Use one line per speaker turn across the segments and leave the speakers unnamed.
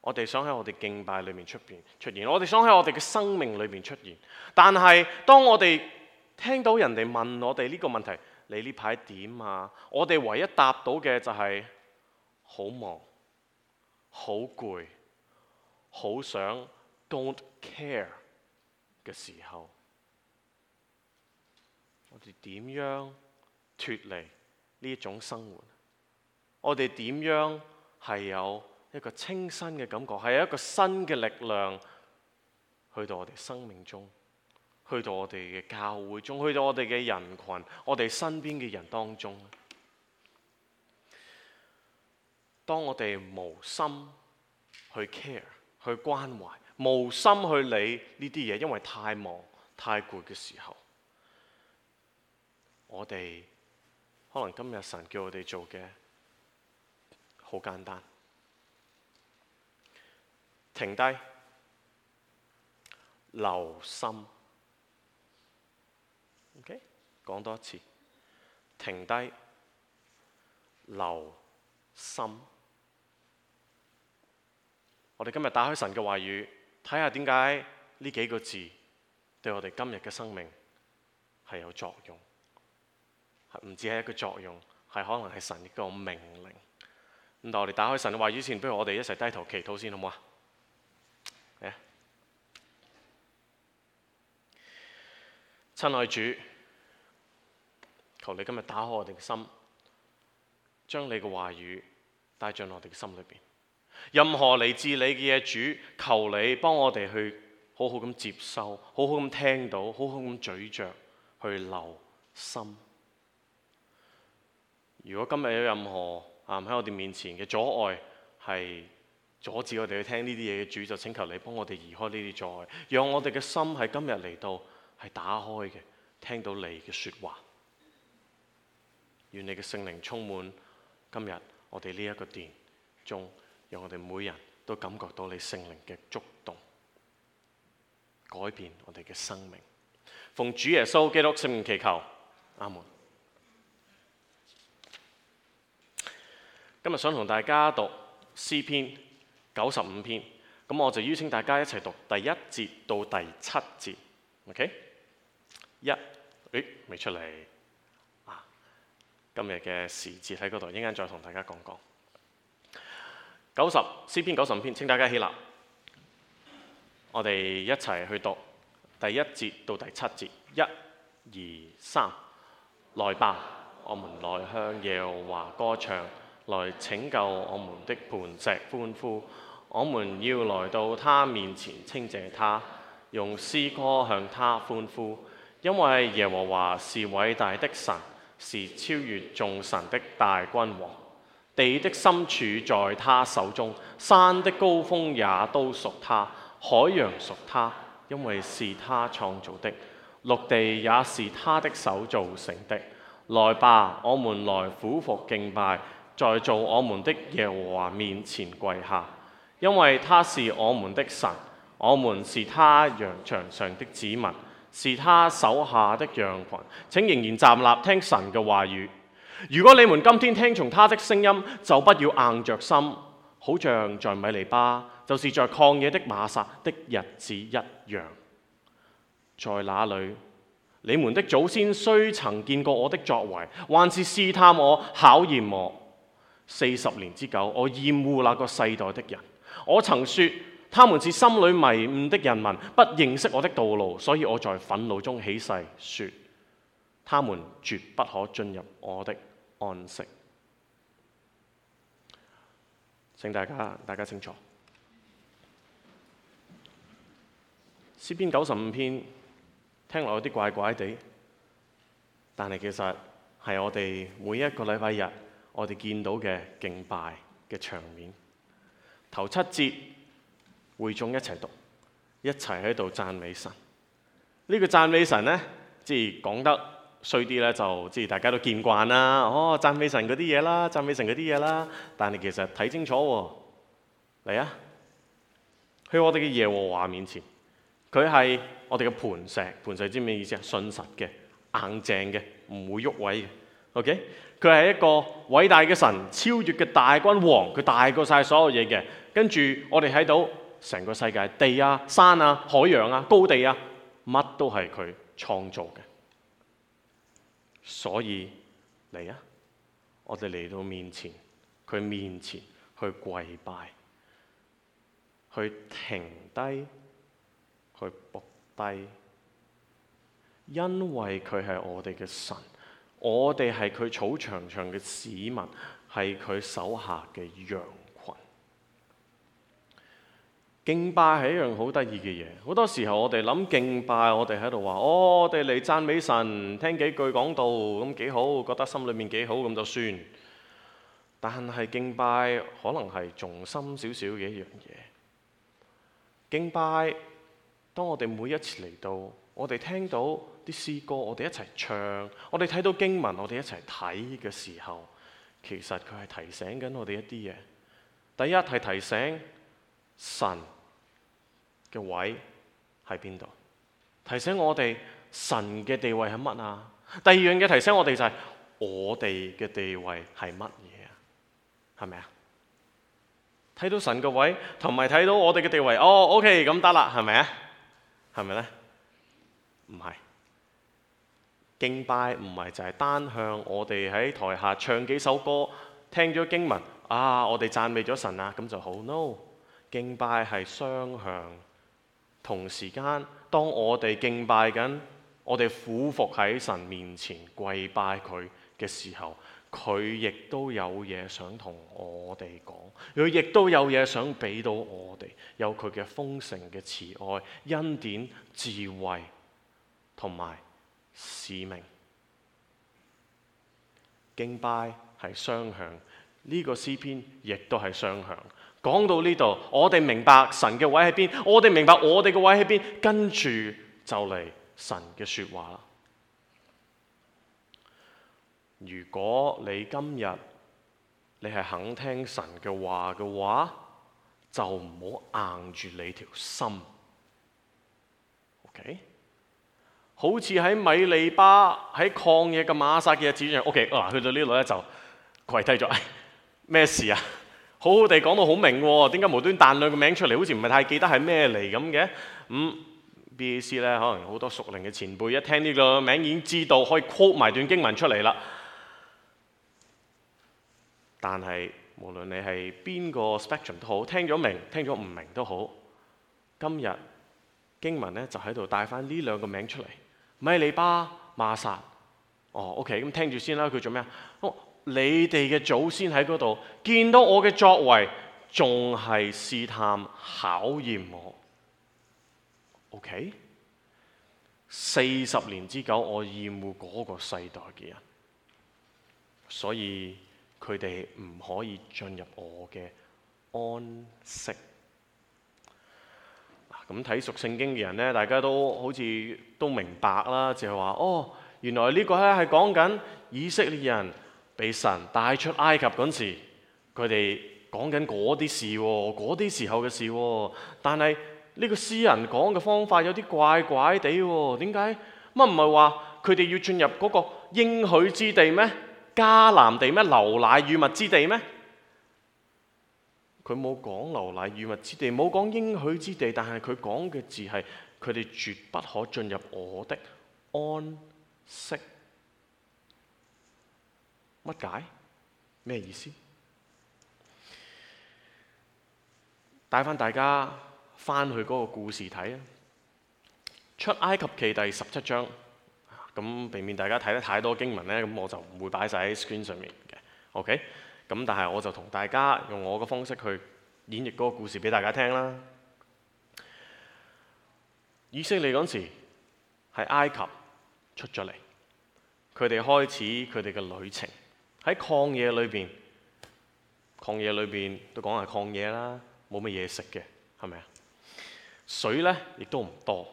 我哋想喺我哋敬拜裏面出現，我哋想喺我哋嘅生命裏面出現。但係當我哋聽到人哋問我哋呢個問題，你呢排點啊？我哋唯一答到嘅就係好忙、好攰、好想 don't care 嘅時候，我哋點樣脫離呢一種生活？我哋點樣係有一個清新嘅感覺，係有一個新嘅力量去到我哋生命中，去到我哋嘅教會中，去到我哋嘅人群，我哋身邊嘅人當中。當我哋無心去 care、去關懷，無心去理呢啲嘢，因為太忙、太攰嘅時候，我哋可能今日神叫我哋做嘅好簡單，停低，留心。OK， 講多一次，停低，留心。我哋今日打開神嘅話語，睇下點解呢幾個字對我哋今日嘅生命係有作用，唔止係一個作用，係可能係神一個命令。咁但我哋打開神嘅話語之前，不如我哋一齊低頭祈禱先，好唔好啊？親愛主，求你今日打開我哋嘅心，將你嘅話語帶進我哋嘅心裏邊。任何嚟自你嘅嘢，主，求你幫我哋去好好咁接收，好好咁聽到，好好咁咀嚼，去留心。如果今日有任何喺我哋面前嘅阻礙，係阻止我哋去聽呢啲嘢嘅，主，就請求你幫我哋移開呢啲阻礙，讓我哋嘅心喺今日嚟到係打開嘅，聽到你嘅說話。願你嘅聖靈充滿今日我哋呢一個殿中，讓我哋每人都感覺到你聖靈嘅觸動，改變我哋嘅生命。奉主耶穌基督聖名祈求，阿門。今日想同大家讀詩篇95篇，咁我就邀請大家一齊讀第1節到第7節。OK， 未出嚟啊！今日嘅時節喺嗰度，一陣間再同大家講講。詩篇95篇，請大家起立，我哋一齊去讀第1節到第7節。1、2、3，來吧，我們來向耶和華歌唱，來拯救我們的磐石歡呼。我們要來到他面前稱謝他，用詩歌向他歡呼。因為耶和華是偉大的神，是超越眾神的大君王。地的深處在他手中，山的高峰也都屬他，海洋屬他，因為是他創造的，陸地也是他的手造成的。來吧，我們來俯伏敬拜，在造我們的耶和華面前跪下，因為他是我們的神，我們是他羊場上的子民，是他手下的羊群。請仍然站立聽神嘅話語。如果你們今天聽從他的聲音，就不要硬着心，好像在米利巴，就是在曠野的瑪撒的日子一樣。在那裏，你們的祖先雖曾見過我的作為，還是試探我、考驗我。40年之久，我厭惡那個世代的人。我曾說，他們是心裏迷誤的人民，不認識我的道路，所以我在憤怒中起誓，說他們絕不可進入我的安息。請大家清楚，詩篇95篇聽落有啲怪怪地，但係其實係我哋每一個禮拜日我哋見到嘅敬拜嘅場面。頭7節會眾一齊讀，一齊喺度讚美神。呢個讚美神呢，即係講得衰啲咧，就即係大家都見慣啦。讚美神嗰啲嘢啦，讚美神嗰啲嘢啦。但係其實睇清楚喎，嚟啊！去我哋嘅耶和華面前，佢係我哋嘅磐石。磐石知咩意思啊？信實嘅、硬淨嘅，唔會喐位嘅。OK， 佢係一個偉大嘅神，超越嘅大君王，佢大過晒所有嘢嘅。跟住我哋睇到成個世界，地啊、山啊、海洋啊、高地啊，乜都係佢創造嘅。所以嚟啊，我哋嚟到佢面前去跪拜，去停低，去伏低，因為佢係我哋嘅神，我哋係佢草場上嘅市民，係佢手下嘅羊群。敬拜係一樣好得意嘅嘢，好多時候我哋諗敬拜，我哋喺度話，我哋嚟讚美神，聽幾句講道咁幾好，覺得心裏面幾好咁就算。但係敬拜可能係重深少少嘅一樣嘢。敬拜，當我哋每一次嚟到，我哋聽到啲詩歌，我哋一齊唱，我哋睇到經文，我哋一齊睇嘅時候，其實佢係提醒緊我哋一啲嘢。第一係提醒神嘅位喺邊度，提醒我哋神嘅地位係乜啊？第二樣嘢提醒我哋就係我哋嘅地位係乜嘢啊？係咪啊？睇到神嘅位，同埋睇到我哋嘅地位，OK， 咁得啦，係咪啊？係咪呢？唔係，敬拜唔係就係單向我哋喺台下唱幾首歌，聽咗經文我哋讚美咗神啊，咁就好。No， 敬拜係雙向。同時間，當我哋敬拜緊，我哋俯伏喺神面前跪拜佢嘅時候，佢亦都有嘢想同我哋講，佢亦都有嘢想俾到我哋，有佢嘅豐盛嘅慈愛、恩典、智慧同埋使命。敬拜係雙向，呢個詩篇亦都係雙向。講到呢度，我哋明白神嘅位喺邊，我哋明白我哋嘅位喺邊，跟住就嚟神嘅說話啦。如果你今日你係肯聽神嘅話嘅話，就唔好硬住你條心。OK？ 好似喺米利巴喺曠野嘅瑪撒嘅日子一樣。OK， 去到呢度咧就跪低咗。咩事啊？好好地講到好明喎，點解無端彈兩個名出嚟？好似唔係太記得係咩嚟咁嘅。BAC 咧，可能好多屬靈嘅前輩一聽呢個名已經知道，可以 quote 埋段經文出嚟啦。但係無論你係邊個 spectrum 都好，聽咗明，聽咗唔明都好，今日經文咧就喺度帶翻呢兩個名出嚟，米利巴、瑪撒。OK， 咁聽住先啦。佢做咩啊？你哋嘅祖先喺嗰度見到我嘅作為，仲係試探考驗我。OK， 40年之久，我厭惡嗰個世代嘅人，所以佢哋唔可以進入我嘅安息。咁睇屬聖經嘅人呢，大家都好似都明白啦，就係話原來呢個咧係講緊以色列人被神帶出埃及嗰時，佢哋講緊嗰啲事喎，嗰啲時候嘅事喎。但係呢個詩人講嘅方法有啲怪怪地喎。點解？乜唔係話佢哋要進入嗰個應許之地咩？迦南地咩？流奶與蜜之地咩？佢冇講流奶與蜜之地，冇講應許之地，但係佢講嘅字係佢哋絕不可進入我的安息。乜解？咩意思？帶翻大家翻去嗰個故事睇啊！出埃及記第17章，咁避免大家睇得太多經文呢，咁我就唔會擺晒喺 screen 上面嘅。OK， 咁但係我就同大家用我嘅方式去演繹嗰個故事俾大家聽啦。以色列嗰時喺埃及出咗嚟，佢哋開始佢哋嘅旅程。喺曠野裏邊都講係曠野啦，冇乜嘢食嘅，係咪啊？水呢亦都唔多，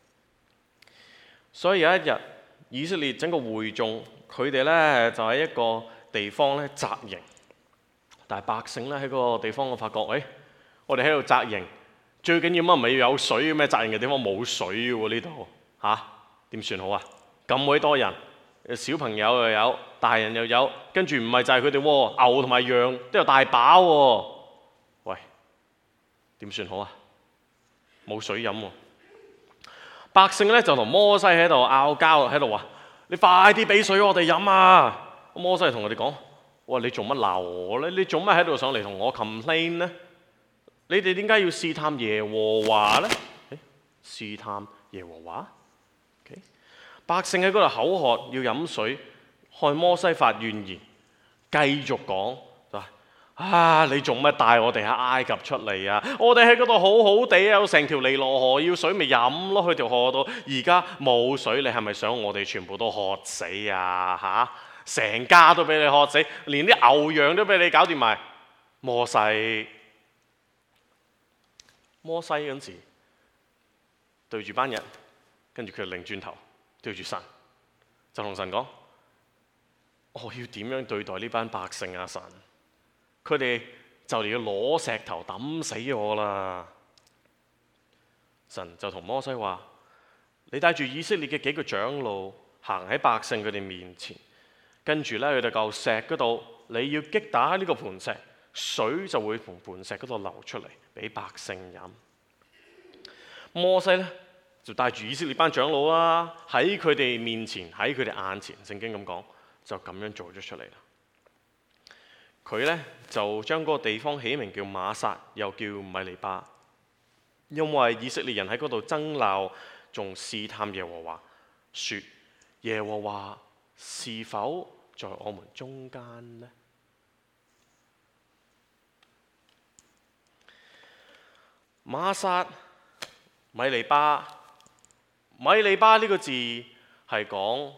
所以有一日，以色列整個會眾，佢哋呢就喺一個地方呢紮營，但係百姓呢喺嗰個地方我發覺，我哋喺度紮營，最緊要乜唔係要有水咩？紮營嘅地方冇水喎，呢度點算好啊？咁鬼多人，小朋友又有， 大人又有，跟住唔係就係佢哋喎，牛同埋羊都有大把喎。喂，點算好啊？冇水飲喎。百姓咧就同摩西喺度拗交，喺度話：你快啲俾水我哋飲啊！摩西同佢哋講：哇，你做乜鬧我咧？你做乜喺度上嚟同我 complain 呢？你哋點解要試探耶和華呢？試探耶和華？百姓喺嗰度口渴要飲水，看摩西發怨言，繼續講就話：啊，你做乜帶我哋喺埃及出嚟啊？我哋喺嗰度好好地啊，有成條尼羅河，要水咪飲咯，去條河度。而家冇水，你係咪想我哋全部都渴死啊？成家都俾你渴死，連啲牛羊都俾你搞掂埋。摩西嗰陣時對住班人，跟住佢就擰轉頭對住神，就同神講：我要點樣對待呢班百姓啊？神，佢哋就嚟要攞石頭抌死我啦！神就同摩西話：你帶住以色列嘅幾個長老行喺百姓佢哋面前，跟住咧佢哋嚿石嗰度，你要擊打呢個磐石，水就會從磐石嗰度流出嚟，俾百姓飲。摩西咧就帶住以色列班長老啦，喺佢哋面前，喺佢哋眼前，聖經咁講，就咁樣做咗出嚟啦。佢咧就將嗰個地方起名叫瑪撒，又叫米利巴，因為以色列人喺嗰度爭鬧，仲試探耶和華，說：耶和華是否在我們中間呢？瑪撒、米利巴呢個字係講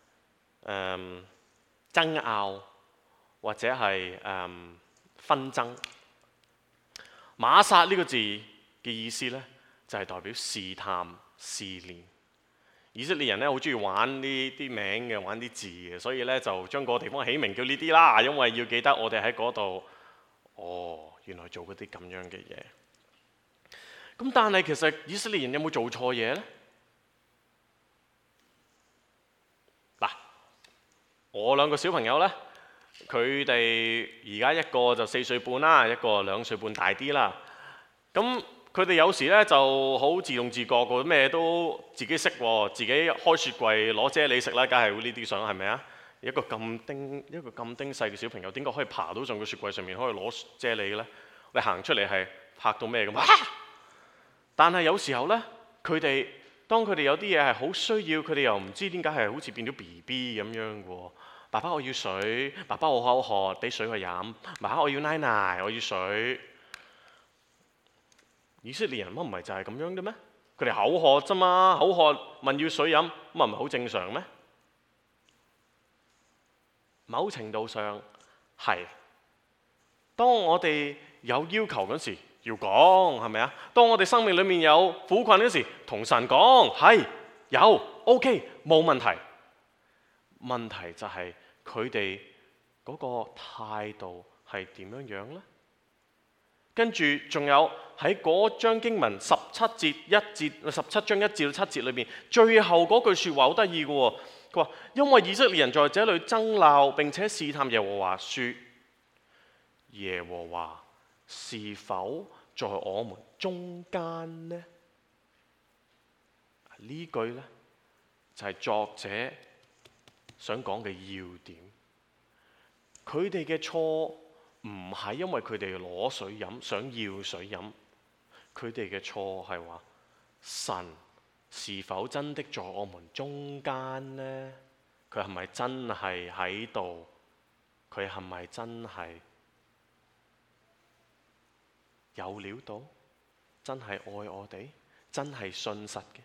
爭拗或者係紛爭。瑪撒呢個字嘅意思呢，就係代表試探、試煉。以色列人咧好中意玩呢啲名嘅，玩啲字嘅，所以咧就將個地方起名叫呢啲啦，因為要記得我哋喺嗰度，原來做嗰啲咁樣嘅嘢。咁但係其實以色列人有冇做錯嘢呢？嗱，我兩個小朋友呢，佢哋而家一個就4歲半啦，一個2歲半大啲啦。咁佢哋有時咧就好自動自覺個，咩都自己識喎，自己開雪櫃攞啫喱食啦，梗係會呢啲相係咪啊？一個咁丁細嘅小朋友，點解可以爬到上個雪櫃上面可以攞啫喱嘅咧？你行出嚟係嚇到咩咁啊？但係有時候咧，當佢哋有啲嘢係好需要，佢哋又唔知點解係好似變咗 BB 咁樣嘅喎。爸爸我要水，爸爸我口渴，俾水我飲。爸爸我要奶奶，我要水。以色列人乜唔係就係咁樣嘅咩？佢哋口渴啫嘛，口渴問要水飲，咁係咪好正常咩？某程度上係。當我哋有要求嗰時要講，係咪啊？當我哋生命裡面有苦困嗰時，同神講係有 OK 冇問題。問題就係佢哋嗰個態度係點樣樣呢？跟住仲有喺嗰章經文17章1至7節裏面，最後嗰句説話好得意嘅喎。佢話：因為以色列人在這裏爭鬧，並且試探耶和華，說：耶和華是否在我們中間呢？呢句呢，就係作者想講嘅要點。佢哋嘅錯唔係因為佢哋攞水飲，想要水飲，佢哋嘅錯係話神是否真的在我們中間呢？佢係咪真係喺度？佢係咪真係有料到？真係愛我哋？真係信實嘅？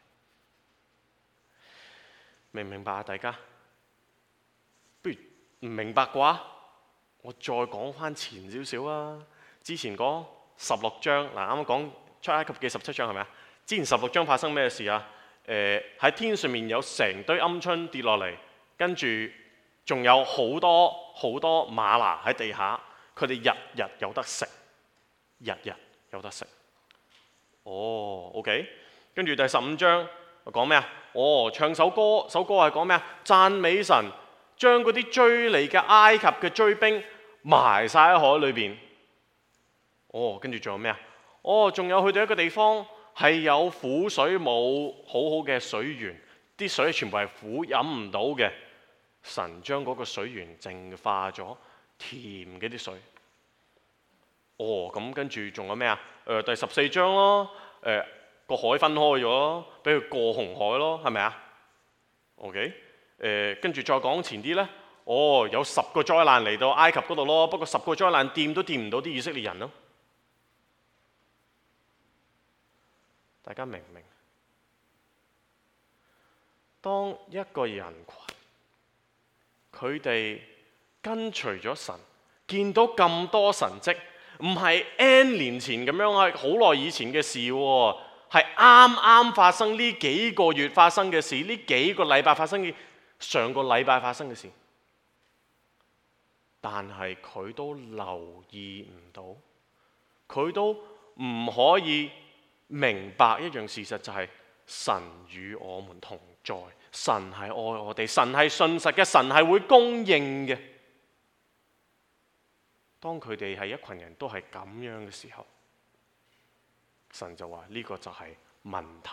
明唔明白啊？大家不如唔明白嘅話，我再講翻前少少啊！之前講16章，嗱啱啱講出埃及記17章係咪啊？之前16章發生咩事啊？喺天上面有成堆鵪鶉跌落嚟，跟住仲有好多嗎哪喺地下，佢哋日日有得食，日日有得食。OK， 跟住第15章講咩啊？唱首歌係講咩啊？讚美神， 將嗰啲追嚟嘅埃及嘅追兵埋晒喺海裏邊。跟住仲有咩啊？仲有去到一個地方係有苦水，冇好好嘅水源，啲水全部係苦，飲唔到嘅。神將嗰個水源淨化咗，甜嘅啲水。咁跟住仲有咩啊？第14章咯，個海分開咗，俾佢過紅海咯，係咪啊？OK，跟住再講前啲呢，有10個災難嚟到埃及嗰度咯，不過10個災難掂都掂唔到啲以色列人咯。大家明唔明？當一個人群佢哋跟隨咗神，見到咁多神蹟，唔係 N 年前咁樣，係好耐以前嘅事喎，係啱啱發生，呢幾個月發生嘅事，呢幾個禮拜發生嘅，上個禮拜發生嘅事，但係佢都留意唔到，佢都唔可以明白一樣事實，就係神與我們同在，神係愛我哋，神係信實嘅，神係會供應嘅。當佢哋係一群人都係咁樣嘅時候，神就話呢個就係問題。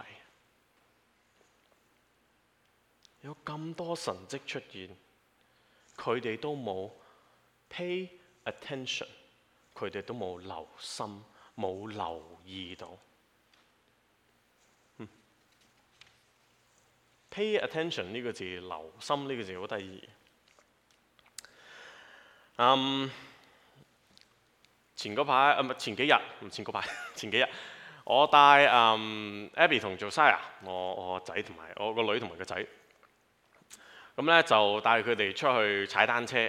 有咁多神蹟出現，佢哋都冇 pay attention， 佢哋都冇留心，冇留意到。pay attention 呢個字，留心呢個字好得意。前幾日，我帶Abby 同 Josiah， 我仔同埋我個女同埋個仔，咁咧就帶佢哋出去踩單車。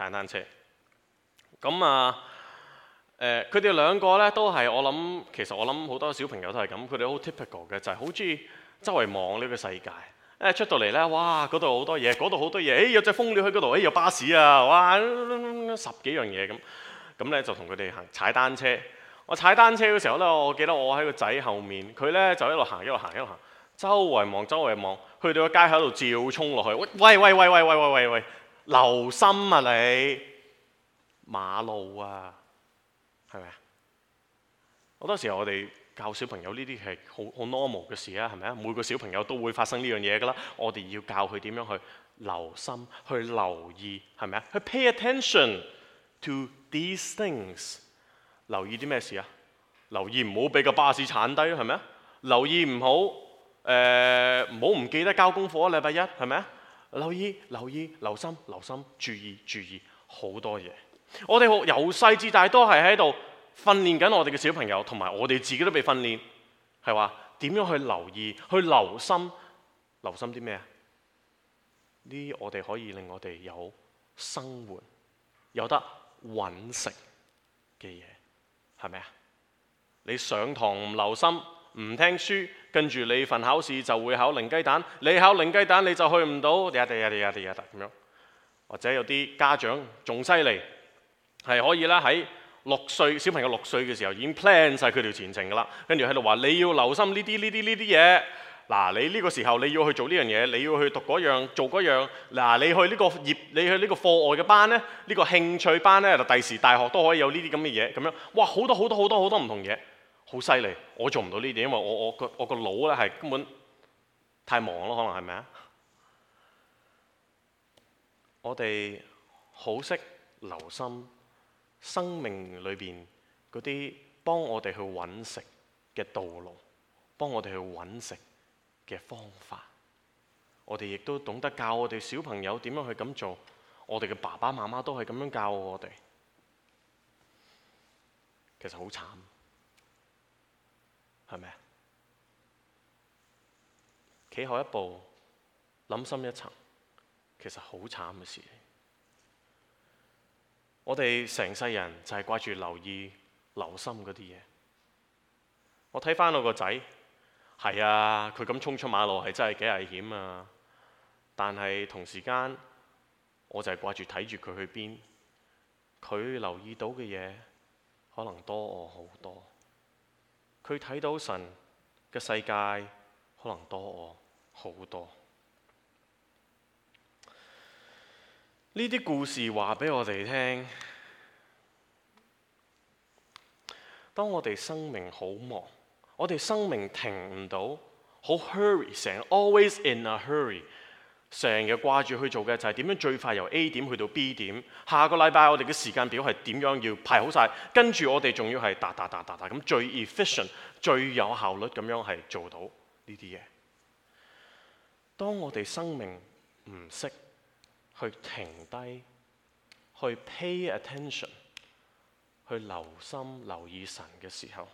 咁佢哋兩個咧都係其實我諗好多小朋友都係咁，佢哋好 typical 嘅，就係好中意周圍望呢個世界。出到嚟咧，哇！嗰度好多嘢，嗰度好多嘢，有隻蜂鳥喺嗰度，有巴士啊，哇！10幾樣嘢咁咧就同佢哋踩單車。我踩單車嘅時候咧，我記得我喺個仔後面，佢咧就一路行，周圍望，去到個街口度照衝落去。喂，留心啊你！馬路啊，係咪啊？好多時候我哋教小朋友呢啲係好 normal 嘅事啊，係咪啊？每個小朋友都會發生呢樣嘢㗎啦。我哋要教佢點樣去留心、去留意，係咪啊？去 pay attention to these things。留意啲咩事啊？留意唔好俾個巴士鏟低，係咪啊？留意唔好唔記得交功課禮拜一，係咪啊？留意、留心、注意好多嘢。我哋由細至大都係喺度訓練緊我哋嘅小朋友，同埋我哋自己都被訓練，係話點樣去留意、去留心啲咩啊？呢我哋可以令我哋有生活、有得揾食嘅嘢，係咪啊？你上堂唔留心、唔聽書，跟住你份考試就會考零雞蛋，你考零雞蛋你就去唔到，咁樣。或者有啲家長仲犀利，係可以啦，喺小朋友6歲嘅時候已經 plan 晒佢條前程㗎啦，跟住喺度話你要留心呢啲嘢。嗱，你呢個時候你要去做呢樣嘢，你要去讀嗰樣做嗰樣。嗱，你去呢個課外嘅班呢，呢個興趣班呢，就第時大學都可以有呢啲咁嘅嘢咁樣。哇，好多唔同嘢，好犀利。我做唔到呢啲，因為我個腦呢係根本太忙咯，可能係咪啊？我哋好識留心生命裏邊嗰啲幫我哋去揾食嘅道路，幫我哋去揾食嘅方法。我哋亦都懂得教我哋小朋友點樣去咁做。我哋嘅爸爸媽媽都係咁樣教我哋。其實好慘，係咪啊？企後一步，諗深一層，其實好慘嘅事。我哋成世人就係掛住留意、留心嗰啲嘢。我睇翻我個仔，係啊，佢咁衝出馬路係真係幾危險啊！但係同時間，我就係掛住睇住佢去邊。佢留意到嘅嘢可能多我好多，佢睇到神嘅世界可能多我好多。 呢啲故事話俾我哋聽，當我哋生命好忙，我哋生命停唔到，好 hurry， 成日 always in a hurry， 成日掛住去做嘅就係點樣最快由 A 點去到 B 點。下個禮拜我哋嘅時間表係點樣要排好晒，跟住我哋仲要係噠咁最 efficient、最有效率咁樣係做到呢啲嘢。當我哋生命唔識去停低，去 pay attention， 去留心留意神嘅時候，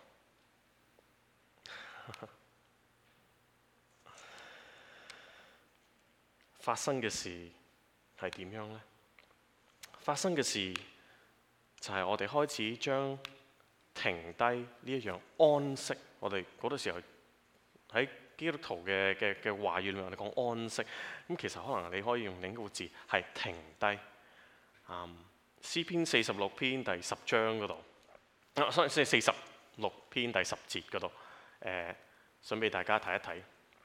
發生嘅事係點樣呢？發生嘅事就係我哋開始將停低呢一樣安息。我哋嗰個時候喺基督徒嘅話語裏面，我哋講安息。咁其實可能你可以用另一個字係停低。詩篇46篇第10章嗰度，46篇第10節嗰度，想俾大家睇一睇。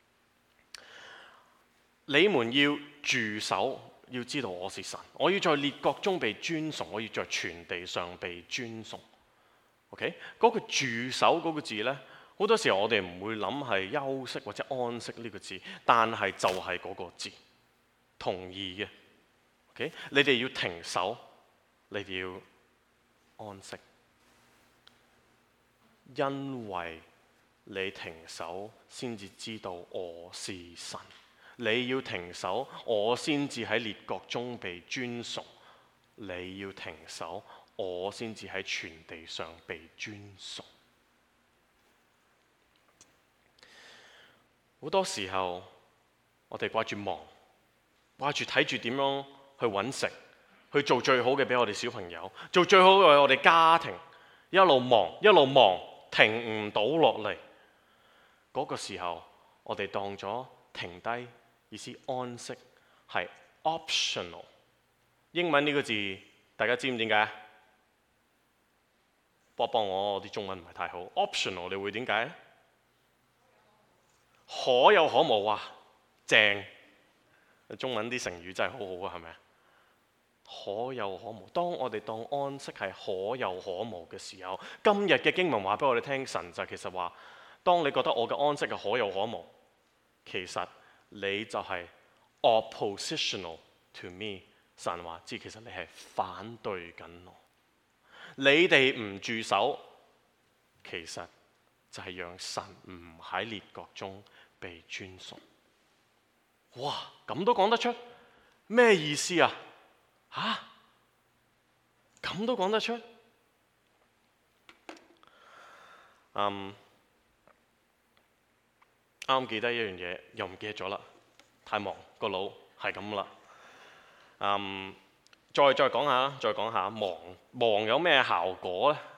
你們要住守，要知道我是神，我要在列國中被尊崇，我要在全地上被尊崇。OK， 嗰個住守嗰個字呢，好多時候我哋唔會諗係休息或者安息呢個字，但係就係嗰個字，同意嘅。OK， 你哋要停守，你哋要安息，因為你停守先至知道我是神。你要停守，我先至喺列國中被尊崇；你要停守，我先至喺全地上被尊崇。好多時候，我哋掛住忙，掛住睇住點樣去揾食，去做最好嘅俾我哋小朋友，做最好嘅我哋家庭，一路忙，停唔到落嚟。嗰個時候，我哋當咗停低。意思安息係 optional， 英文呢個字大家知唔知點解？幫我啲中文唔係太好。optional 你會點解？可有可無啊，正！中文啲成語真係好好啊，係咪啊？可有可無。當我哋當安息係可有可無嘅時候，今日嘅經文話俾我哋聽，神就其實話，當你覺得我嘅安息係可有可無，其實你就係 oppositional to me。神話知其實你係反對緊我。你哋唔住守，其實就係讓神唔喺列國中被尊崇。哇！咁都講得出？咩意思啊？嚇？咁都講得出？啱記得一樣嘢，又唔記得咗啦。太忙，個腦係咁啦。再講下忙有咩效果呢？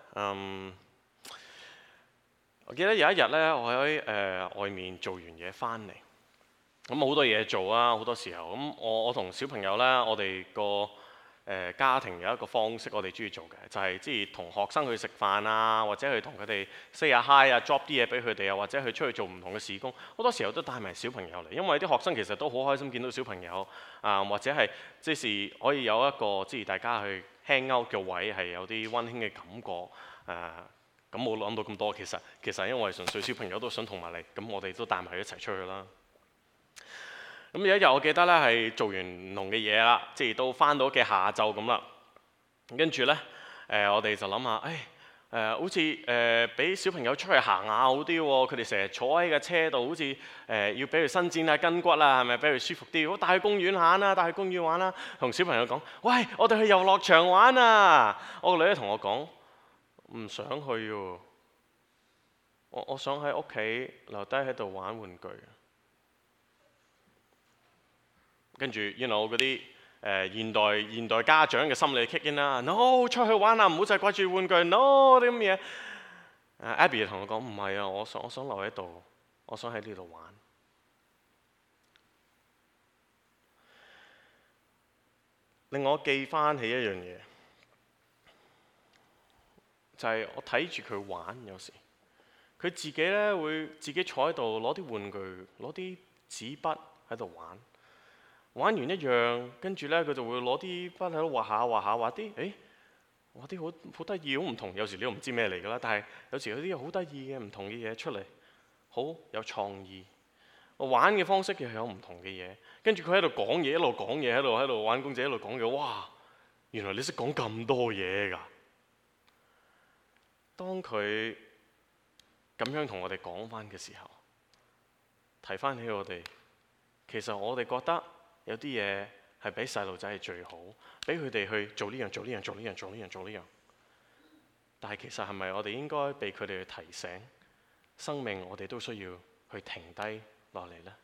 我記得有一日呢，我喺外面做完嘢翻嚟，咁好多嘢做啊，好多時候咁我同小朋友呢，我哋個家庭有一個方式，我哋中意做嘅就係即係同學生去食飯啊，或者去同佢哋 say 下 hi 啊 ，drop 啲嘢俾佢哋啊，或者去出去做唔同嘅事工。好多時候都帶埋小朋友嚟，因為啲學生其實都好開心見到小朋友或者係即係可以有一個即係大家去 hang out 嘅位，係有啲溫馨嘅感覺咁冇諗到咁多，其實因為純粹小朋友都想同埋嚟，咁我哋都帶埋佢一齊出去啦。咁有一日我記得咧係做完唔同嘅嘢啦，即係到翻到屋企下晝咁啦。跟住咧我哋就諗下，好似俾小朋友出去行下好啲喎。佢哋成日坐喺架車度，好似要俾佢伸展下筋骨啦，係咪俾佢舒服啲？好，帶去公園行啦，帶去公園玩啦。同小朋友講：喂，我哋去遊樂場玩啊！我個女咧同我講：唔想去喎，我想喺屋企留低喺度玩玩具。跟住嗰啲現代家長嘅心理 kick in 啦 ，no 出去玩啊，唔好就係掛住玩具 ，no 啲咁嘢。Abby 同我講唔係啊，我想留喺度，我想喺呢度玩。令我記翻起一樣嘢，就係我睇住佢玩，有時佢自己會自己坐喺度攞啲玩具，攞啲紙筆喺度玩。 玩完一樣，跟住呢，佢就會攞啲筆喺度畫下畫下畫啲，畫啲好得意，好唔同。有時你都唔知咩嚟㗎啦，但係有時有啲好得意嘅唔同嘅嘢出嚟，好有創意。玩嘅方式又有唔同嘅嘢，跟住佢喺度講嘢，一路講嘢，喺度玩公仔，一路講嘢。哇！原來你識講咁多嘢㗎。當佢咁樣同我哋講翻嘅時候，提翻起我哋，其實我哋覺得有啲嘢係俾細路仔係最好，俾佢哋去做呢樣做呢樣做呢樣做呢樣做呢樣。但係其實係咪我哋應該被佢哋去提醒，生命我哋都需要去停低落嚟呢？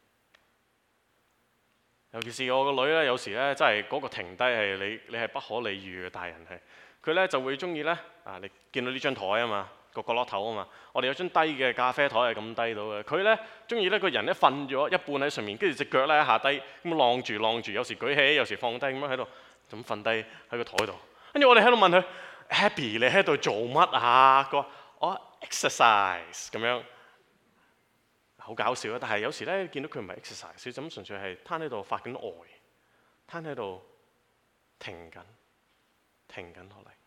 尤其是我個女呢，有時呢真係嗰個停低係你係不可理喻嘅。大人係佢呢就會中意呢，你見到呢張台啊嘛，個角落頭啊嘛，我哋有張低嘅咖啡台係咁低到嘅。佢呢中意呢個人呢瞓咗一半喺上面，跟住隻腳呢下低咁晾住，有時舉起，有時放低咁樣喺度咁瞓低喺個台度。跟住我哋喺度問佢：Happy， 你喺度做乜啊？佢話：我 exercise 咁樣。好搞笑啊！但係有時咧見到佢唔係 exercise，佢咁純粹係攤喺度發緊呆，攤喺度停緊落嚟。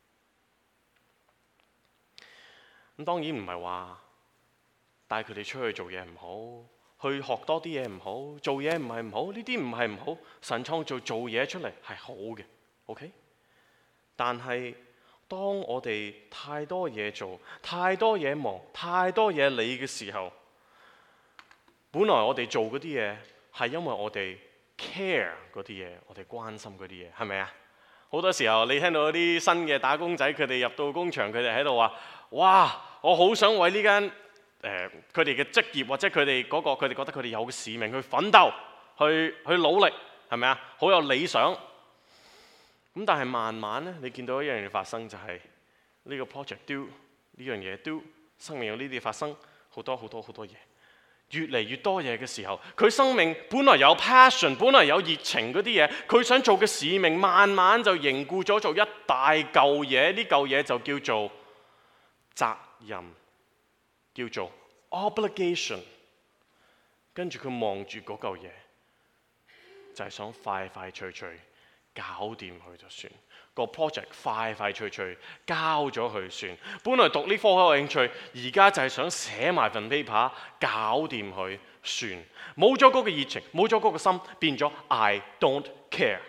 咁當然唔係話帶佢哋出去做嘢唔好，去學多啲嘢唔好，做嘢唔係唔好，呢啲唔係唔好。神創造做嘢出嚟係好嘅 ，OK？ 但係當我哋太多嘢做、太多嘢忙、太多嘢理嘅時候，本來我哋做嗰啲嘢係因為我哋 care 嗰啲嘢，我哋關心嗰啲嘢，係咪啊？好多時候你聽到啲新嘅打工仔，佢哋入到工場，佢哋喺度話：哇！我好想為呢間佢哋嘅職業或者佢哋嗰個佢哋覺得佢哋有嘅使命去奮鬥，去努力，係咪啊？好有理想。咁但係慢慢呢，你見到一樣嘢發生就係呢個 project do 呢樣嘢 do 生命有呢啲發生好多嘢。越嚟越多嘢嘅時候，佢生命本來有 passion， 本來有熱情嗰啲嘢，佢想做嘅使命，慢慢就凝固咗做一大嚿嘢。呢嚿嘢就叫做責任，叫做 obligation。跟住佢望住嗰嚿嘢，就係想快脆搞掂佢就算，個 project 快脆交咗佢算。本來讀呢科好有興趣，而家就係想寫埋份 paper 搞掂佢算。冇咗嗰個熱情，冇咗嗰個心，變咗 I don't care。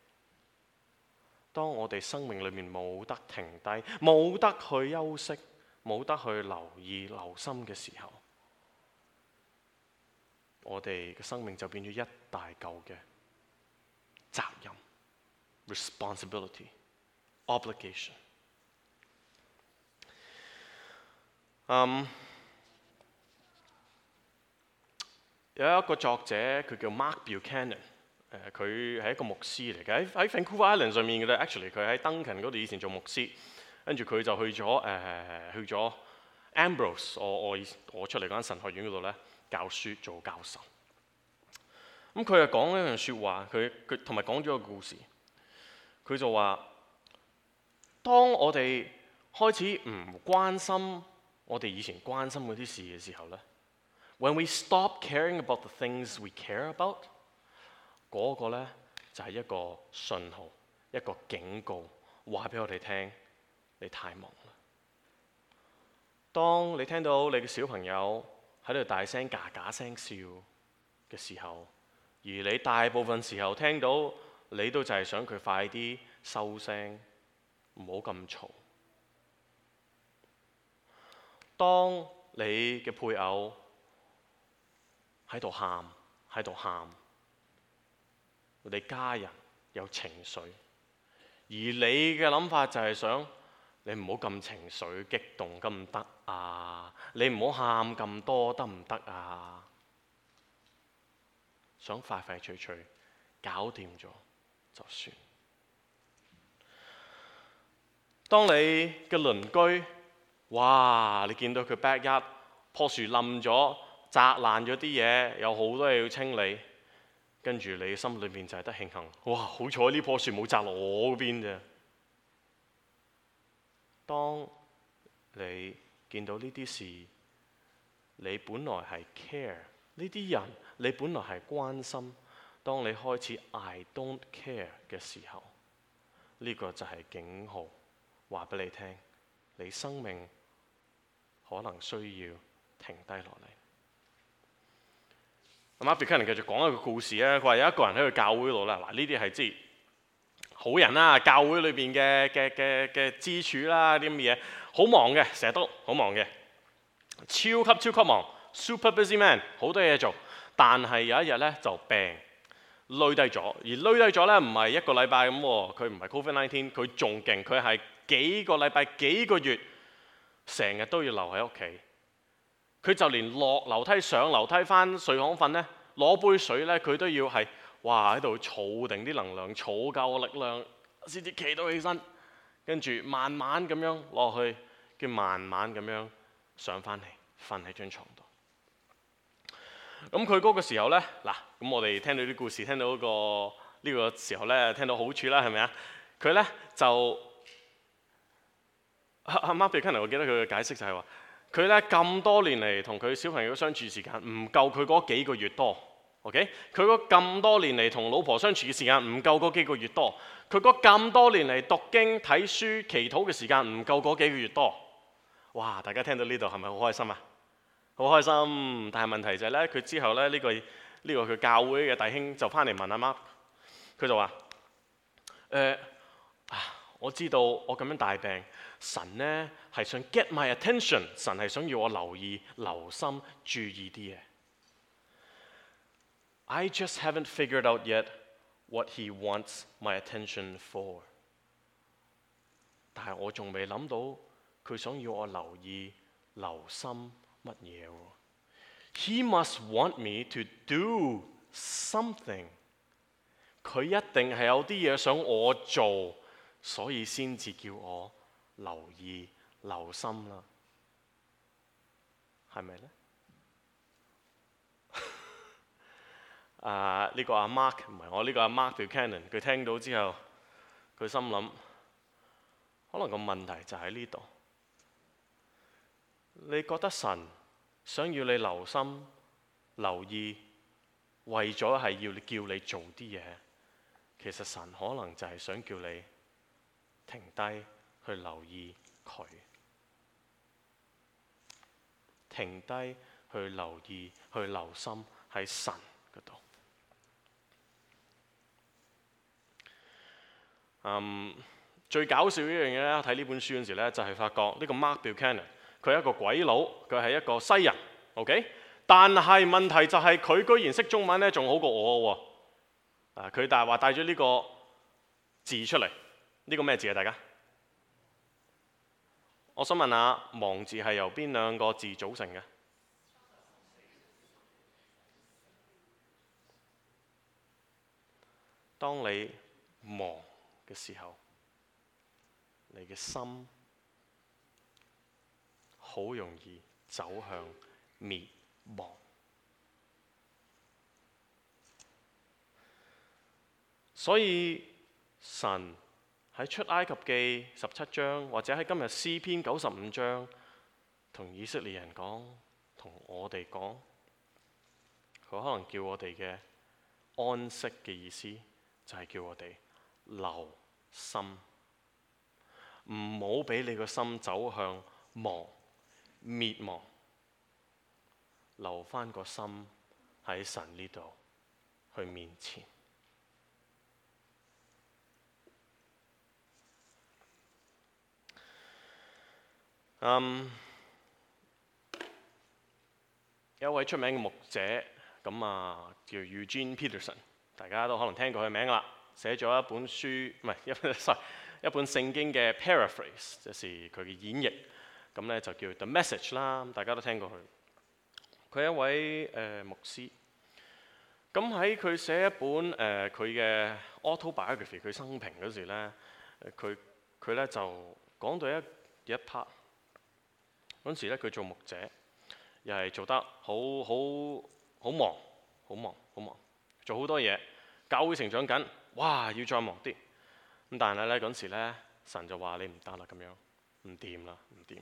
當我哋生命裏面冇得停低，冇得去休息，冇得去留意留心嘅時候，我哋嘅生命就變咗一大嚿嘅責任。Responsibility, obligation。有一個作者，佢叫 Mark Buchanan，佢係一個牧師嚟嘅，喺 Vancouver Island 上面嘅咧。Actually，佢喺 Duncan 嗰度以前做牧師，跟住佢就去咗 Ambrose， 我出嚟嗰間神學院嗰度咧教書做教授。咁佢又講一樣説話，佢同埋講咗個故事。佢就話：當我哋開始唔關心我哋以前關心嗰啲事嘅時候呢， when we stop caring about the things we care about， 嗰個呢就係一個信號，一個警告，話俾我哋聽，你太忙啦。當你聽到你嘅小朋友喺度大聲嘎嘎聲笑嘅時候，而你大部分時候聽到，你都就係想佢快啲收聲，唔好咁嘈。當你嘅配偶喺度喊，你家人有情緒，而你嘅諗法就係想你唔好咁情緒激動得唔得啊？你唔好喊咁多得唔得啊？想快脆搞掂咗就算。當你嘅鄰居，哇！你見到佢 backyard 棵樹冧咗，砸爛咗啲嘢，有好多嘢要清理，跟住你心裏面就係得慶幸，哇！好彩呢棵樹冇砸落我嗰邊啫。當你見到呢啲事，你本來係 care 呢啲人，你本來係關心， 當你開始 I don't care 嘅時候，呢個就係警號，話俾你聽，你生命可能需要停低落嚟。Mark Buchanan 繼續講一個故事啊，佢話有一個人喺個教會度啦，嗱呢啲係即係好人啦，教會裏邊嘅支柱啦，啲咁嘅嘢，好忙嘅，成日都好忙嘅，超級忙 ，super busy man， 好多嘢做。但係有一日咧就病，累低咗，而累低咗咧唔係一個禮拜咁喎，佢唔係 COVID-19， 佢仲勁，佢係幾個禮拜、幾個月，成日都要留喺屋企。佢就連落樓梯、上樓梯翻睡房瞓咧，攞杯水咧，佢都要係哇喺度儲定啲能量，儲夠力量先至企到起身，跟住慢慢咁樣落去，叫慢慢咁樣上翻嚟，瞓喺張床度。咁佢嗰個時候咧，嗱，咁我哋聽到啲故事，聽到呢個時候咧，聽到好處啦，係咪啊？佢咧就Mark Buchanan，我記得佢嘅解釋就係話，佢咧咁多年嚟同佢小朋友相處時間唔夠佢嗰幾個月多 ，OK？ 佢嗰咁多年嚟同老婆相處嘅時間唔夠嗰幾個月多，佢嗰咁多年嚟讀經睇書祈禱嘅時間唔夠嗰幾個月多。哇！大家聽到呢度係咪好開心啊？好開心，但係問題就係咧，佢之後咧呢個佢教會嘅弟兄就翻嚟問阿 Mark， 佢就話：我知道我咁樣大病，神呢係想 get my attention， 神係想要我留意、留心、注意啲嘢。I just haven't figured out yet what he wants my attention for。但係我仲未諗到佢想要我留意、留心乜嘢喎 ？He must want me to do something。佢一定係有啲嘢想我做，所以先至叫我留意、留心啦。係咪呢？呢個阿 Mark 唔係我呢個阿 Mark Buchanan， 佢聽到之後，佢心諗，可能個問題就喺呢度。你覺得神想要你留心、留意，為咗係要叫你做啲嘢，其實神可能就係想叫你停低去留意佢，停低去留意、去留心喺神嗰度。最搞笑一樣嘢咧，睇呢本書嗰陣時咧，就係發覺呢個 Mark Buchanan， 佢係一個鬼佬，佢係一個西人 ，OK？ 但係問題就係佢居然識中文咧，仲好過我喎。佢但係話帶咗呢個字出嚟，呢個咩字啊？大家，我想問下，忙字係由邊兩個字組成嘅？當你忙嘅時候，你嘅心好容易走向滅亡。所以神喺出埃及記17章，或者喺今日詩篇95章，同以色列人講，同我哋講，佢可能叫我哋嘅安息嘅意思，就係叫我哋留心，唔好俾你個心走向滅亡，留翻個心喺神呢度去面前。有一位出名嘅牧者，咁叫 Eugene Peterson， 大家都可能聽過佢名啦。寫咗一本書，唔係一本聖經嘅 paraphrase， 就是佢嘅演繹。咁咧就叫 The Message 啦，大家都聽過佢。佢係一位牧師。咁喺佢寫一本佢嘅 autobiography， 佢生平嗰時咧，佢咧就講到一 part。嗰陣時咧，佢做牧者，又係做得好忙，做好多嘢。教會成長緊，哇！要再忙啲。咁但係咧嗰陣時咧，神就話你唔得啦，咁樣唔掂啦。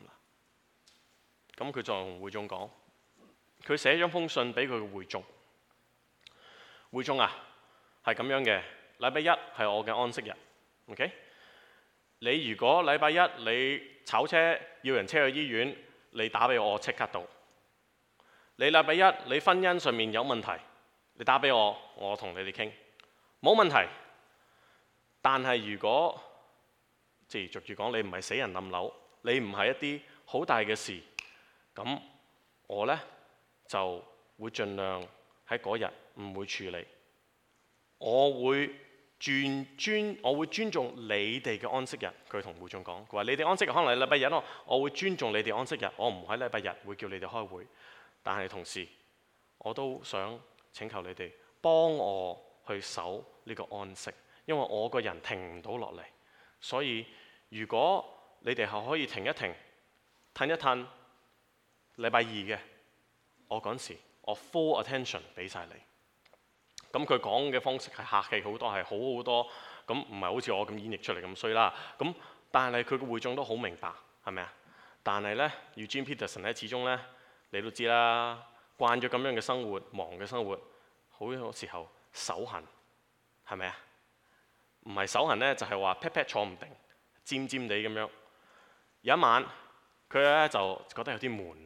咁佢就同會眾講，佢寫咗封信俾佢嘅會眾。會眾啊， 係咁樣嘅，禮拜一係我嘅安息日。OK？ 你如果禮拜一你炒車要人車去醫院，你打俾我即刻到。你禮拜一你婚姻上面有問題，你打俾我，我同你哋傾，冇問題。但係如果即係逐住講，你唔係死人冧樓，你唔係一啲好大嘅事，咁我呢就會盡量喺嗰日唔會處理。我會尊重你哋嘅安息日。佢同會眾講，佢話你哋安息日可能係禮拜日咯，我會尊重你哋安息日，我唔喺禮拜日會叫你哋開會。但係同時，我都想請求你哋幫我去守呢個安息，因為我個人停唔到落嚟。所以如果你哋係可以停一停、褪一褪，禮拜二嘅，我嗰時我 full attention 俾晒你。咁佢講嘅方式係客氣好多，係好好多。咁唔係好似我咁演繹出嚟咁衰啦。咁但係佢嘅會眾都好明白，係咪啊？但係呢 Eugene Peterson 咧，始終呢，你都知啦，慣咗咁樣嘅生活，忙嘅生活，好多時候手痕，係咪啊？唔係手痕呢，就係話 pat 坐唔定，尖尖地咁樣。有一晚佢呢就覺得有啲悶。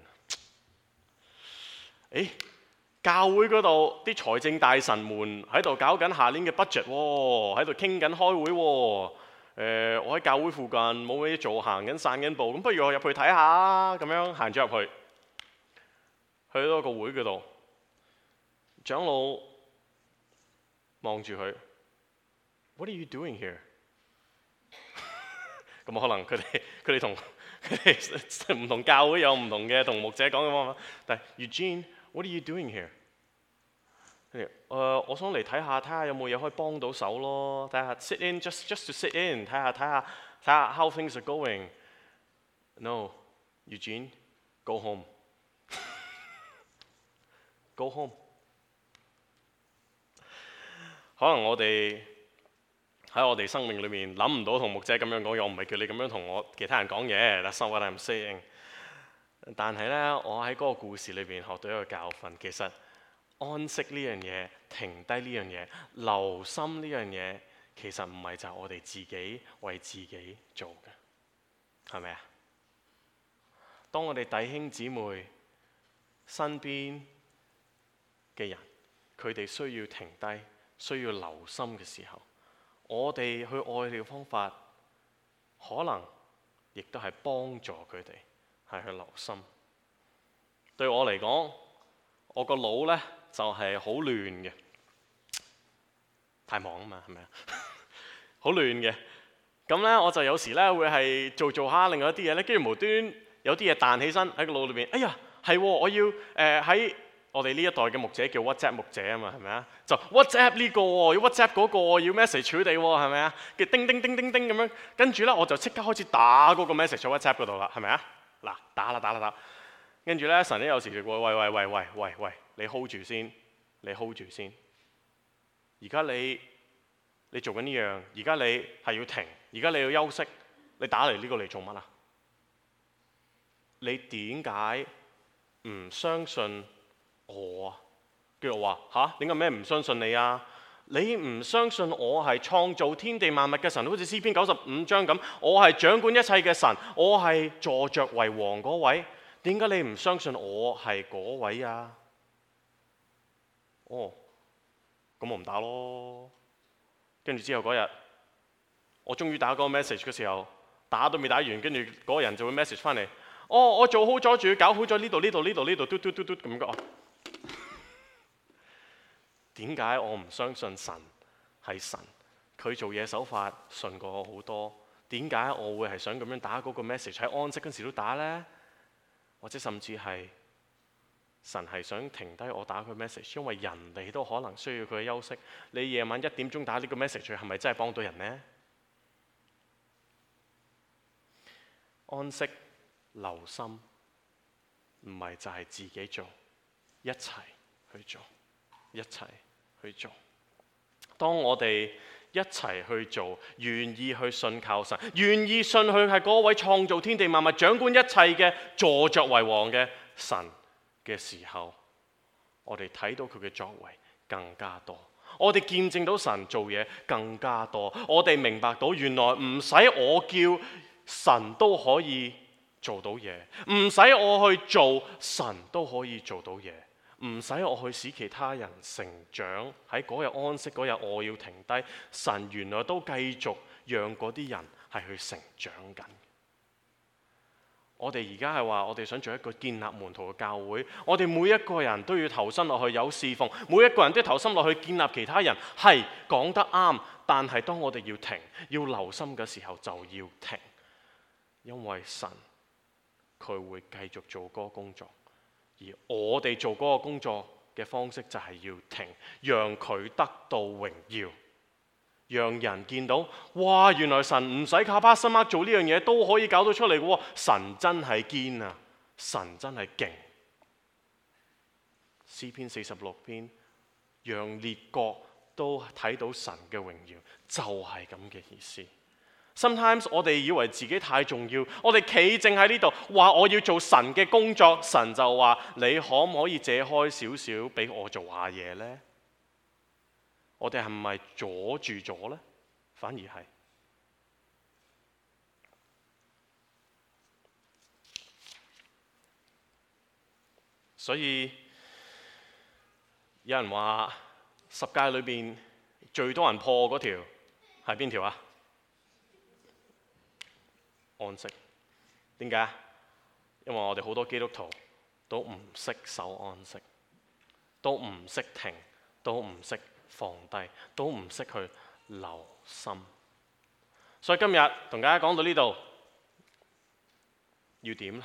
教會嗰度啲財政大臣們喺度搞緊下年嘅 budget 喎，喺度傾緊開會喎。我喺教會附近冇嘢做，行緊散緊步，咁不如我入去睇下。咁樣行咗入去，去到個會嗰度，長老望住佢 ，What are you doing here？ 咁可能佢哋同唔同教會有唔同嘅同牧者講嘅方法，但係 Eugene。What are you doing here？ 我想嚟睇下有冇嘢可以幫到手咯，睇下 sit in just to sit in， 睇下 how things are going。 No， Eugene， go home。 Go home。 可能我哋喺我哋生命裏面諗唔到同牧者咁樣講嘢，我唔係叫你咁樣同我其他人講嘢。That's not what I'm saying。但係呢，我喺嗰個故事裏邊學到一個教訓，其實安息呢樣嘢、停低呢樣嘢、留心呢樣嘢，其實唔係就係我哋自己為自己做嘅，係咪啊？當我哋弟兄姊妹身邊嘅人，佢哋需要停低、需要留心嘅時候，我哋去愛佢嘅方法，可能亦都係幫助佢哋。係去留心。對我嚟講，我個腦呢就係好亂嘅，太忙啊嘛，係咪啊？好亂嘅。咁呢，我就有時呢會係做下另外一啲嘢呢，跟住無端有啲嘢彈起身喺個腦裏邊。哎呀，係喎，我要喺我哋呢一代嘅牧者叫 WhatsApp 牧者啊嘛，係咪啊？就 WhatsApp 呢個喎，要 WhatsApp 嗰個喎，要 message 佢哋喎，係咪啊？嘅叮叮叮叮叮咁樣，跟住呢，我就即刻開始打嗰個 message 喺 WhatsApp 嗰度啦，係咪啊？嗱，打啦，跟住咧，神咧有時就喂，你 hold 住先，你 hold 住先。而家你做緊呢樣，而家你係要停，而家你要休息，你打嚟呢個嚟做乜啊？你點解唔相信我啊？跟住我話吓，點解咩唔相信你啊？你唔相信我係創造天地萬物嘅神，好似詩篇95章咁，我係掌管一切嘅神，我係坐著為王嗰位，點解你唔相信我係嗰位啊？哦，咁我唔打咯。跟住之後嗰日，我終於打嗰個 message 嘅時候，打都未打完，跟住嗰個人就會 message 翻嚟，我做好咗，仲要搞好咗呢度嘟咁講。點解我唔相信神係神？佢做嘢手法順過我好多。點解我會係想咁樣打嗰個 message 喺安息嗰時都打呢？或者甚至係神係想停低我打佢 message， 因為人哋都可能需要佢嘅休息。你夜晚1點鐘打呢個 message， 係咪真係幫到人呢？安息留心，唔係就係自己做，一齊去做，一齊去做。當我哋一齊去做，願意去信靠神，願意信佢係嗰位創造天地萬物、掌管一切嘅坐著為王嘅神嘅時候，我哋睇到佢嘅作為更加多。 我哋見證到神做嘢更加多，我哋明白到原來唔使我叫神都可以做到嘢，唔使我去做神都可以做到嘢，唔使我去使其他人成長。喺嗰日安息嗰日我要停低，神原來都繼續讓嗰啲人係去成長緊。我哋而家係話我哋想做一個建立門徒嘅教會，我哋每一個人都要投身落去有侍奉，每一個人都投身落去建立其他人，係講得啱。但係當我哋要停要留心嘅時候就要停，因為神佢會繼續做嗰個工作，而我哋做嗰個工作嘅方式就係要停，讓佢得到榮耀，讓人見到，哇！原來神唔使靠巴斯麥做呢樣嘢都可以搞到出嚟嘅喎，神真係堅啊，神真係勁。詩篇46篇，讓列國都睇到神嘅榮耀，就係咁嘅意思。Sometimes 我哋以為自己太重要，我哋企正喺呢度話我要做神嘅工作，神就話你可唔可以借開少少俾我做下嘢呢？我哋係咪阻住咗呢？反而係。所以有人話10誡裏邊最多人破嗰條係邊條啊？安息。點解？因為我哋好多基督徒都唔識守安息，都唔識停，都唔識放低，都唔識去留心。所以今日同大家講到呢度，要點呢？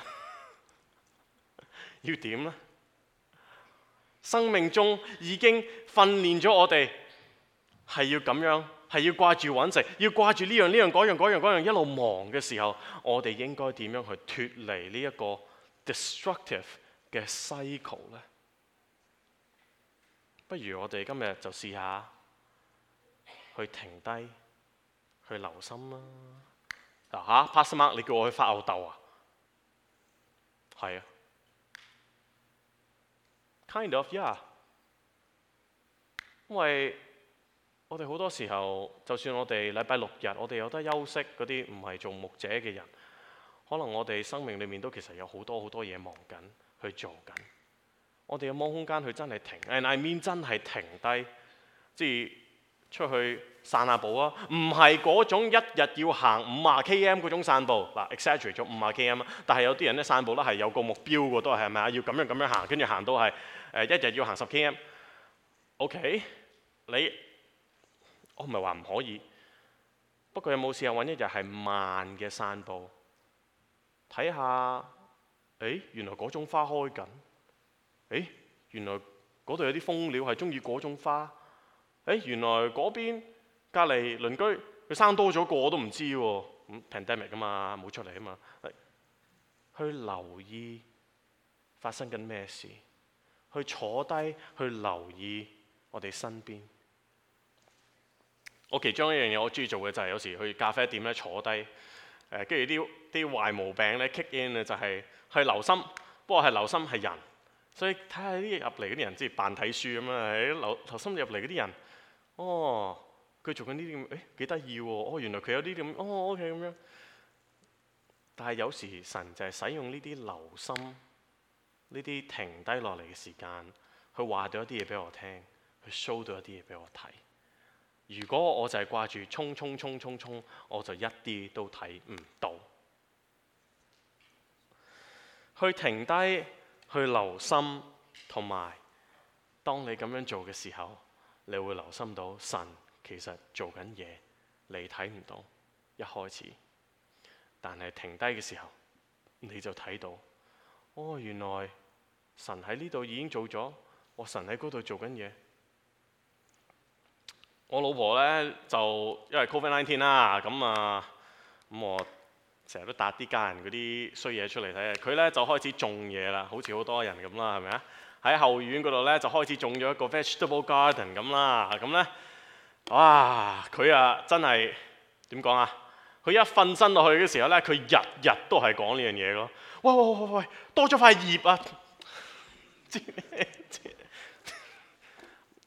要點呢？生命中已經訓練咗我哋係要咁樣，係要掛住揾食，要掛住呢樣嗰樣一路忙嘅時候，我哋應該點樣去脫離呢一個 destructive 嘅 cycle 呢？不如我哋今日就試下去停低，去留心啦。嗱Pastor Mark，你叫我去發吽哣啊？係啊。Kind of, yeah。因為我哋好多時候，就算我哋禮拜6日，我哋有得休息嗰啲唔係做牧者嘅人，可能我哋生命裏面都其實有好多嘢忙緊，去做緊。我哋有冇空間去真係停 ？And I mean 真係停低，即係出去散下步啊！唔係嗰種一日要行50 km 嗰種散步。嗱 exaggerate 咗50 km， 但係有啲人咧散步咧係有個目標嘅，都係咪啊？要咁樣行，跟住行到係一日要行10 km。OK， 我唔係話唔可以，不過有冇試下揾一日係慢嘅散步，睇下，原來嗰種花開緊，原來嗰度有啲蜂鳥係中意嗰種花，原來嗰邊隔離鄰居佢生多咗個我都唔知喎，pandemic 啊嘛，冇出嚟啊嘛，去留意發生緊咩事，去坐低去留意我哋身邊。我其中一樣嘢我中意做嘅就係有時去咖啡店咧坐低，跟住啲壞毛病咧 kick in 啊，就係去留心，不過係留心係人，所以睇下啲入嚟嗰啲人即係扮睇書咁啊，留心入嚟嗰啲人，佢做緊呢啲咁，幾得意喎，原來佢有啲咁，OK 咁樣。但係有時神就係使用呢啲留心，呢啲停低落嚟嘅時間，去話到一啲嘢俾我聽，去 show 到一啲嘢俾我睇。如果我就係掛住衝，我就一啲都睇唔到。去停低，去留心，同埋當你咁樣做嘅時候，你會留心到神其實做緊嘢，你睇唔到一開始，但係停低嘅時候，你就睇到，原來神喺呢度已經做咗，神喺嗰度做緊嘢。我老婆咧就因為 COVID-19 啦，咁我成日都搭啲家人嗰啲衰嘢出嚟睇，佢咧就開始種嘢啦，好似好多人咁啦，係咪啊？喺後院嗰度咧就開始種咗一個 vegetable garden 咁啦，咁咧，哇！佢真係點講啊？佢一瞓身落去嘅時候咧，佢日日都係講呢樣嘢咯。喂，多咗塊葉啊！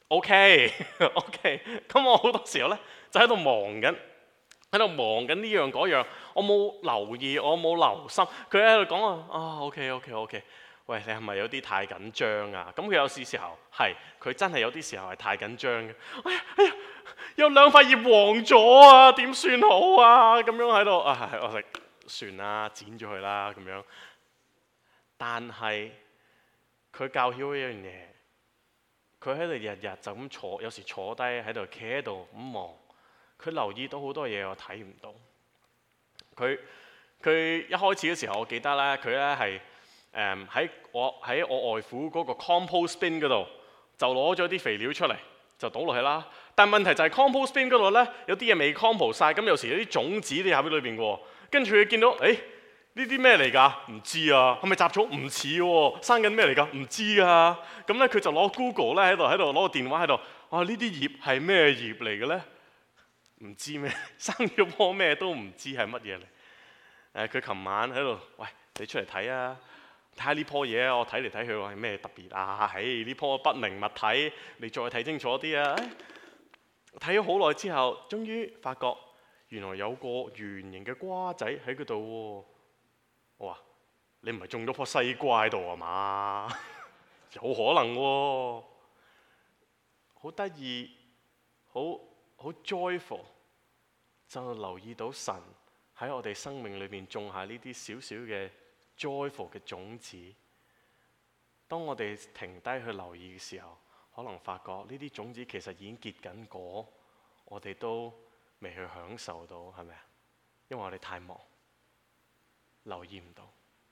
OK OK，咁我好多時候呢，就喺度忙緊。喺度忙緊呢樣嗰樣，我冇留意，我冇留心。佢喺度講OK，喂，你係咪有啲太緊張啊？咁佢有時候係，佢真係有啲時候係太緊張嘅。哎呀，有兩塊葉黃咗啊，點算好啊？咁樣喺度我食算啦，剪咗佢啦咁樣。但係佢教曉一樣嘢，佢喺度日日就咁坐，有時坐低喺度企喺度咁望。佢留意到好多嘢我睇唔到。佢一開始嘅時候，我記得咧，佢咧係喺我外父嗰個 compost bin 嗰度，就攞咗啲肥料出嚟，就倒落去啦。但問題就係 compost bin 嗰度咧，有啲嘢未 compost 晒，咁有時有啲種子啲喺裏邊嘅喎。跟住佢見到，呢啲咩嚟㗎？唔知啊，係咪雜草？唔似喎，生緊咩嚟㗎？唔知啊。咁咧佢就攞 Google 咧喺度攞個電話喺度，呢啲葉係咩葉嚟嘅咧？唔知咩，生咗棵咩都唔知係乜嘢嚟。佢琴晚喺度，喂，你出嚟睇啊，睇下呢棵嘢，我睇嚟睇去話係咩特別啊？呢棵不明物體，你再睇清楚啲啊！睇咗好耐之後，終於發覺原來有個圓形嘅瓜仔喺嗰度喎。我話：你唔係種咗棵西瓜喺度啊嘛？有可能喎，好得意，好 joyful， 就留意到神喺我哋生命裏面種下呢啲少少嘅 joyful 嘅種子。當我哋停低去留意嘅時候，可能發覺呢啲種子其實已經結緊果，我哋都未去享受到，係咪啊？因為我哋太忙，留意唔到。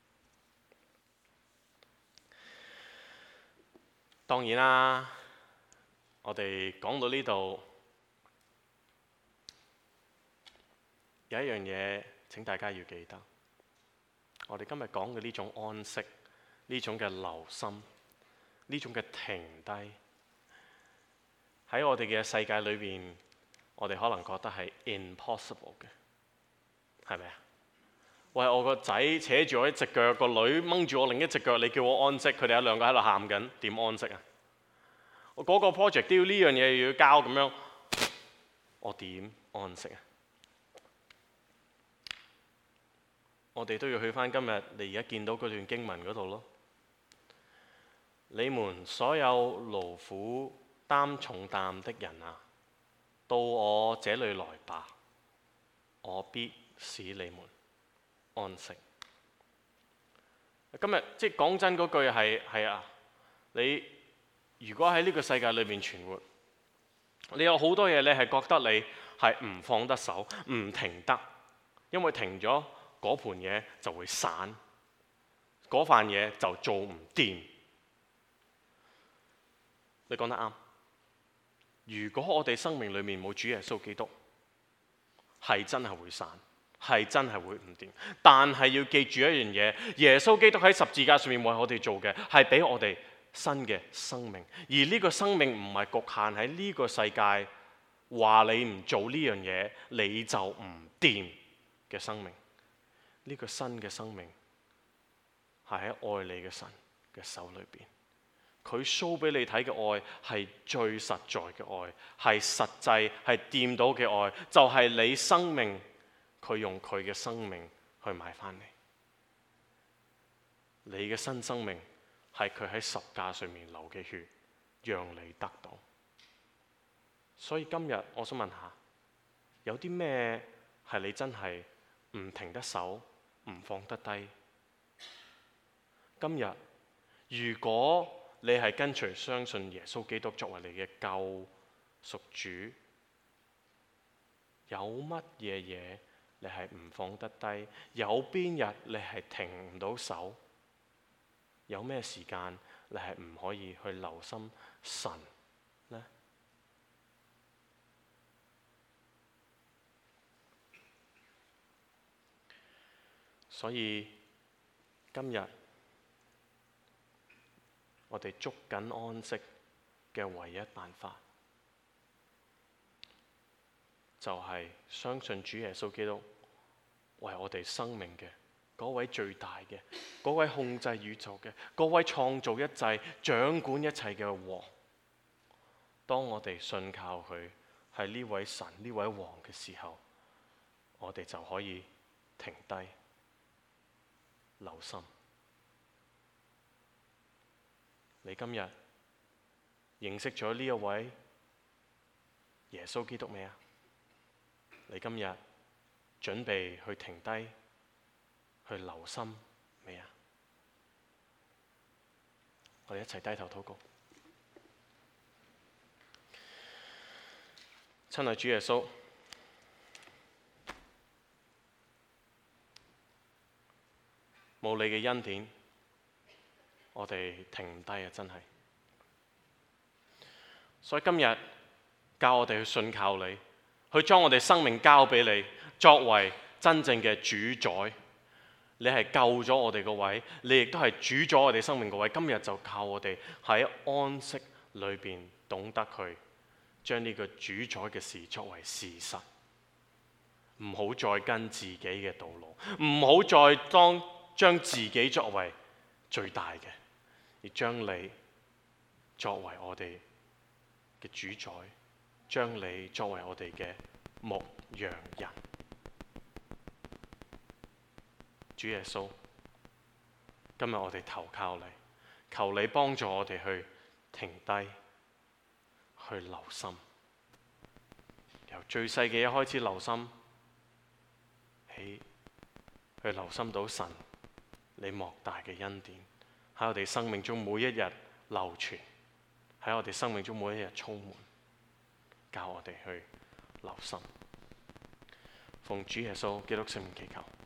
當然啦，我哋講到呢度。有一樣嘢請大家要記得，我哋今日講嘅呢種安息，呢種嘅留心，呢種嘅停低，喺我哋嘅世界裏邊，我哋可能覺得係 impossible 嘅，係咪啊？喂，我個仔扯住我一隻腳，個女掹住我另一隻腳，你叫我安息，佢哋有兩個喺度喊緊，點安息啊？我嗰個 project 都要呢樣嘢要交咁樣，我點安息啊？我哋都要去返今日你而家見到嗰段經文嗰度咯。你們所有勞苦擔重擔的人啊，到我這裏來吧，我必使你們安息。今日即係講真嗰句係啊，你如果喺呢個世界裏面存活，你有好多嘢你係覺得你係唔放得手、唔停得，因為停咗。嗰盤嘢就會散，嗰飯嘢就做唔掂。你講得啱。如果我哋生命裏面冇主耶穌基督，係真係會散，係真係會唔掂。但係要記住一樣嘢，耶穌基督喺十字架上面為我哋做嘅，係俾我哋新嘅生命。而呢個生命唔係局限喺呢個世界，話你唔做呢樣嘢你就唔掂嘅生命。呢個新嘅生命係喺愛你嘅神嘅手裏邊，佢 show 俾你睇嘅愛係最實在嘅愛，係實際係掂到嘅愛，就係你生命，佢用佢嘅生命去買翻嚟。你嘅新生命係佢喺十架上面流嘅血，讓你得到。所以今日我想問下，有啲咩係你真係唔停得手？唔放得低。今日如果你係跟隨相信耶穌基督作為你嘅救贖主，有乜嘢嘢你係唔放得低？有邊日你係停唔到手？有咩時間你係唔可以去留心神呢？所以今日我哋捉緊安息嘅唯一辦法，就係相信主耶穌基督為我哋生命嘅嗰位最大嘅、嗰位控制宇宙嘅、嗰位創造一切、掌管一切嘅王。 當我哋信靠佢係呢位神、呢位王嘅時候，我哋就可以停低留心。你今日認識咗呢一位耶穌基督未啊？你今日準備去停低去留心未啊？我哋一齊低頭禱告。親愛主耶穌，冇你嘅恩典，我哋停唔低啊！真係，所以今日教我哋去信靠你，去將我哋生命交俾你，作為真正嘅主宰。你係救咗我哋個位，你亦都係主咗我哋生命個位。今日就靠我哋喺安息裏邊懂得去將呢個主宰嘅事作為事實，唔好再跟自己嘅道路，唔好再將自己作為最大嘅，而將你作為我哋嘅主宰，將你作為我哋嘅牧羊人。主耶穌，今日我哋投靠你，求你幫助我哋去停低，去留心，由最細嘅嘢開始留心，去留心到神你莫大嘅恩典喺我哋生命中每一日流傳，喺我哋生命中每一日充滿，教我哋去留心。奉主耶穌基督聖名祈求。